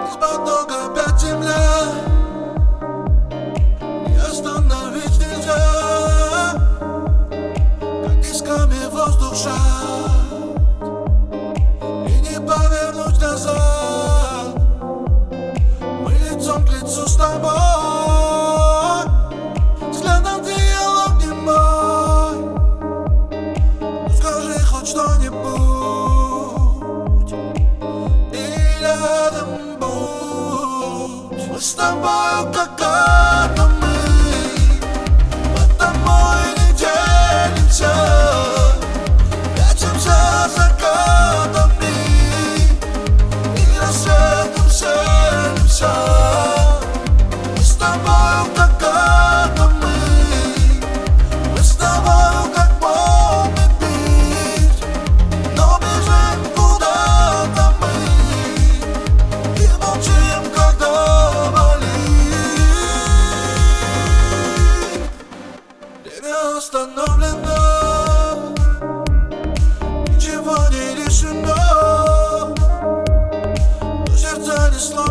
Из-под ног опять земля, и остановить нельзя, как тисками воздух сжат, и не повернуть назад. Мы лицом к лицу с тобой, взглядом диалог немой. Ну скажи хоть что-нибудь, мы с тобою как атомы, потому и не делимся, прячемся за закатами и рассветом селимся. Мы с тобою как атомы, мы с тобою как волны бить, но бежим куда-то мы и молчим, когда остановлено, ничего не решено, но сердце не сломано.